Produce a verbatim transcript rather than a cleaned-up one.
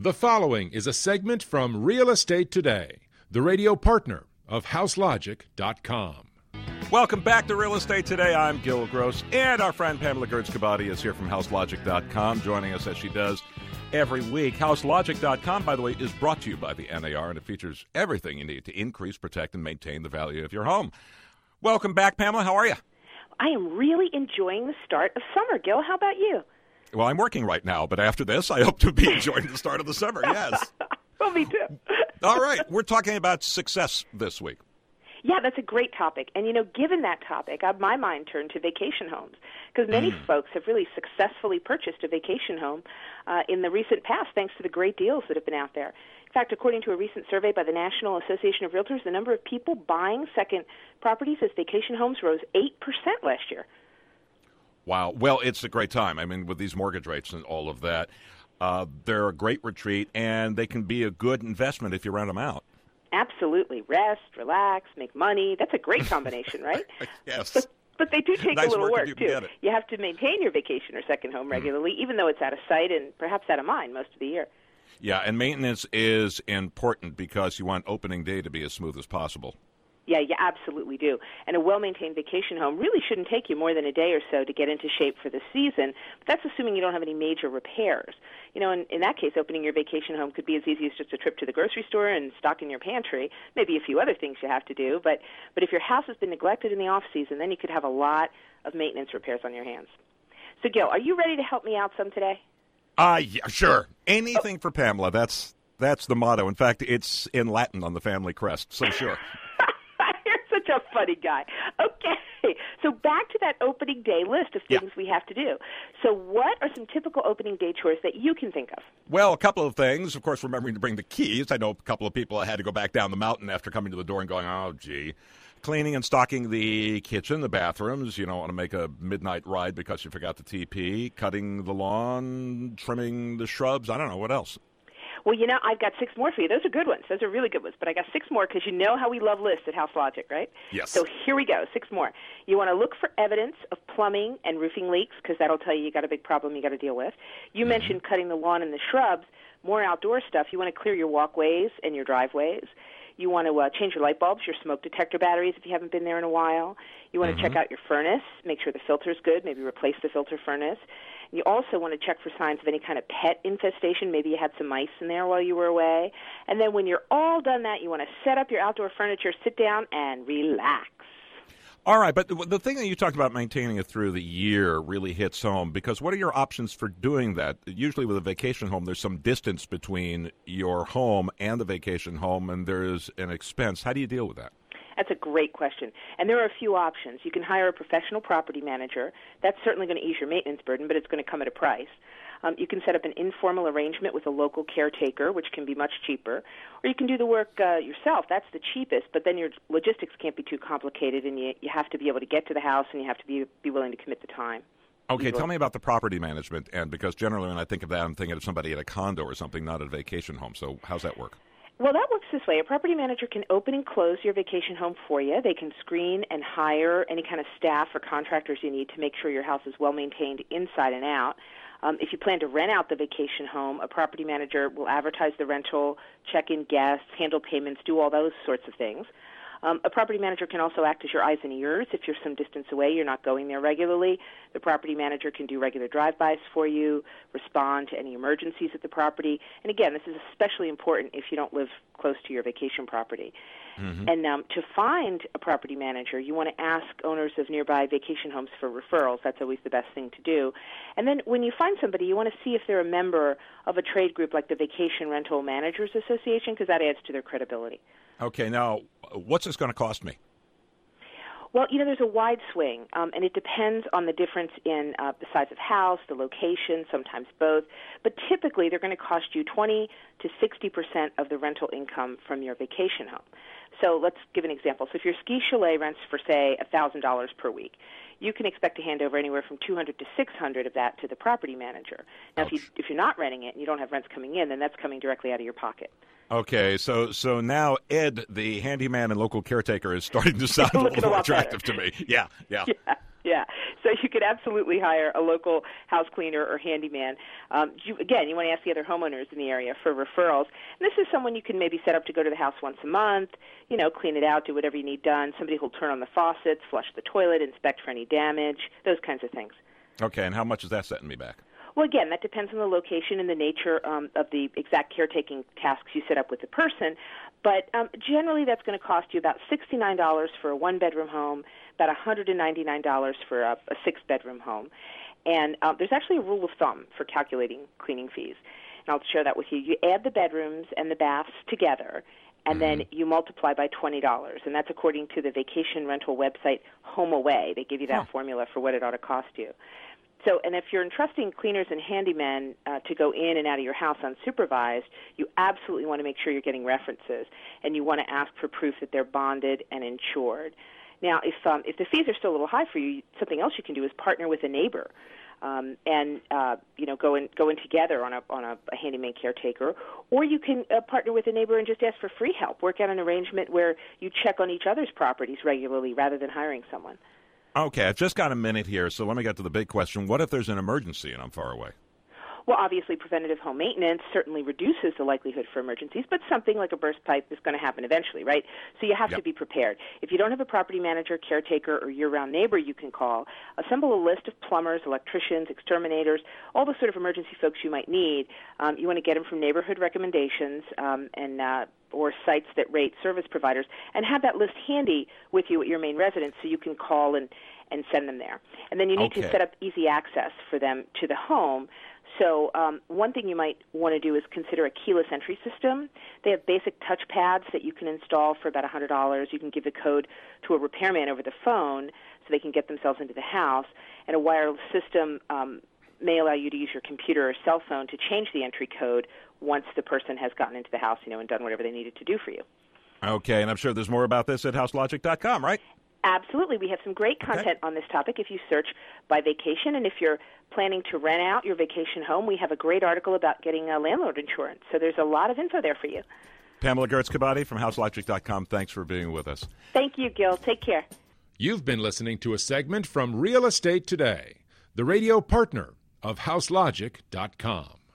The following is a segment from Real Estate Today, the radio partner of house logic dot com. Welcome back to Real Estate Today. I'm Gil Gross, and our friend Pamela Gertz-Kabati is here from house logic dot com, joining us as she does every week. house logic dot com, by the way, is brought to you by the N A R, and it features everything you need to increase, protect, and maintain the value of your home. Welcome back, Pamela. How are you? I am really enjoying the start of summer, Gil. How about you? Well, I'm working right now, but after this, I hope to be enjoying the start of the summer, yes. Well, me too. All right. We're talking about success this week. Yeah, that's a great topic. And, you know, given that topic, uh, my mind turned to vacation homes because many mm. folks have really successfully purchased a vacation home uh, in the recent past thanks to the great deals that have been out there. In fact, according to a recent survey by the National Association of Realtors, the number of people buying second properties as vacation homes rose eight percent last year. Wow. Well, it's a great time. I mean, with these mortgage rates and all of that, uh, they're a great retreat, and they can be a good investment if you rent them out. Absolutely. Rest, relax, make money. That's a great combination, right? Yes. But, but they do take nice a little work, work, you too. You have to maintain your vacation or second home regularly, mm. even though it's out of sight and perhaps out of mind most of the year. Yeah, and maintenance is important because you want opening day to be as smooth as possible. Yeah, you absolutely do. And a well-maintained vacation home really shouldn't take you more than a day or so to get into shape for the season. But that's assuming you don't have any major repairs. You know, in, in that case, opening your vacation home could be as easy as just a trip to the grocery store and stocking your pantry, maybe a few other things you have to do. But, but if your house has been neglected in the off-season, then you could have a lot of maintenance repairs on your hands. So, Gil, are you ready to help me out some today? Uh, yeah, sure. Anything oh. for Pamela. That's, that's the motto. In fact, it's in Latin on the family crest, so sure. Such a funny guy. Okay, so back to that opening day list of things yeah. we have to do. So what are some typical opening day chores that you can think of? Well, a couple of things. Of course, remembering to bring the keys. I know a couple of people had to go back down the mountain after coming to the door and going, oh, gee. Cleaning and stocking the kitchen, the bathrooms. You don't want to make a midnight ride because you forgot the T P. Cutting the lawn, trimming the shrubs. I don't know. What else? Well, you know, I've got six more for you. Those are good ones. Those are really good ones. But I got six more because you know how we love lists at House Logic, right? Yes. So here we go, six more. You want to look for evidence of plumbing and roofing leaks because that'll tell you you got a big problem you got to deal with. You mm-hmm. mentioned cutting the lawn and the shrubs. More outdoor stuff. You want to clear your walkways and your driveways. You want to uh, change your light bulbs, your smoke detector batteries if you haven't been there in a while. You want to mm-hmm. check out your furnace, make sure the filter's good, maybe replace the filter furnace. You also want to check for signs of any kind of pet infestation. Maybe you had some mice in there while you were away. And then when you're all done that, you want to set up your outdoor furniture, sit down, and relax. All right, but the thing that you talked about maintaining it through the year really hits home, because what are your options for doing that? Usually with a vacation home, there's some distance between your home and the vacation home, and there's an expense. How do you deal with that? That's a great question. And there are a few options. You can hire a professional property manager. That's certainly going to ease your maintenance burden, but it's going to come at a price. Um, you can set up an informal arrangement with a local caretaker, which can be much cheaper. Or you can do the work uh, yourself. That's the cheapest, but then your logistics can't be too complicated, and you, you have to be able to get to the house, and you have to be, be willing to commit the time. Okay, Easily. Tell me about the property management end, because generally when I think of that, I'm thinking of somebody at a condo or something, not at a vacation home. So how's that work? Well, that works this way. A property manager can open and close your vacation home for you. They can screen and hire any kind of staff or contractors you need to make sure your house is well maintained inside and out. Um, if you plan to rent out the vacation home, a property manager will advertise the rental, check in guests, handle payments, do all those sorts of things. Um, a property manager can also act as your eyes and ears. If you're some distance away, you're not going there regularly, the property manager can do regular drive-bys for you, respond to any emergencies at the property. And again, this is especially important if you don't live close to your vacation property. Mm-hmm. And um, to find a property manager, you want to ask owners of nearby vacation homes for referrals. That's always the best thing to do. And then when you find somebody, you want to see if they're a member of a trade group like the Vacation Rental Managers Association, because that adds to their credibility. Okay, now, what's this going to cost me? Well, you know, there's a wide swing, um, and it depends on the difference in uh, the size of house, the location, sometimes both. But typically, they're going to cost you twenty to sixty percent of the rental income from your vacation home. So let's give an example. So if your ski chalet rents for, say, one thousand dollars per week, you can expect to hand over anywhere from two hundred to six hundred of that to the property manager. Now, if, you, if you're not renting it and you don't have rents coming in, then that's coming directly out of your pocket. Okay, so so now Ed, the handyman and local caretaker, is starting to sound a little more attractive better. to me. Yeah, yeah. yeah. Yeah, so you could absolutely hire a local house cleaner or handyman. Um, you, again, you want to ask the other homeowners in the area for referrals. And this is someone you can maybe set up to go to the house once a month, you know, clean it out, do whatever you need done. Somebody who'll turn on the faucets, flush the toilet, inspect for any damage, those kinds of things. Okay, and how much is that setting me back? Well, again, that depends on the location and the nature um, of the exact caretaking tasks you set up with the person. But um, generally, that's going to cost you about sixty-nine dollars for a one-bedroom home, about one hundred ninety-nine dollars for a, a six-bedroom home. And um, there's actually a rule of thumb for calculating cleaning fees. And I'll share that with you. You add the bedrooms and the baths together, and mm-hmm. then you multiply by twenty dollars. And that's according to the vacation rental website HomeAway. They give you that huh. formula for what it ought to cost you. So, and if you're entrusting cleaners and handymen uh, to go in and out of your house unsupervised, you absolutely want to make sure you're getting references, and you want to ask for proof that they're bonded and insured. Now, if um, if the fees are still a little high for you, something else you can do is partner with a neighbor, um, and uh, you know go in go in together on a on a, a handyman caretaker, or you can uh, partner with a neighbor and just ask for free help. Work out an arrangement where you check on each other's properties regularly rather than hiring someone. Okay, I've just got a minute here, so let me get to the big question. What if there's an emergency and I'm far away? Well, obviously, preventative home maintenance certainly reduces the likelihood for emergencies, but something like a burst pipe is going to happen eventually, right? So you have yep. to be prepared. If you don't have a property manager, caretaker, or year-round neighbor you can call, assemble a list of plumbers, electricians, exterminators, all the sort of emergency folks you might need. Um, you want to get them from neighborhood recommendations um, and uh, or sites that rate service providers, and have that list handy with you at your main residence so you can call and, and send them there. And then you need okay. to set up easy access for them to the home. So um, one thing you might want to do is consider a keyless entry system. They have basic touch pads that you can install for about one hundred dollars. You can give the code to a repairman over the phone so they can get themselves into the house. And a wireless system um, may allow you to use your computer or cell phone to change the entry code once the person has gotten into the house, you know, and done whatever they needed to do for you. Okay, and I'm sure there's more about this at house logic dot com, right? Absolutely. We have some great content okay. on this topic if you search by vacation. And if you're planning to rent out your vacation home, we have a great article about getting a landlord insurance. So there's a lot of info there for you. Pamela Gertz-Kabati from house logic dot com. Thanks for being with us. Thank you, Gil. Take care. You've been listening to a segment from Real Estate Today, the radio partner of house logic dot com.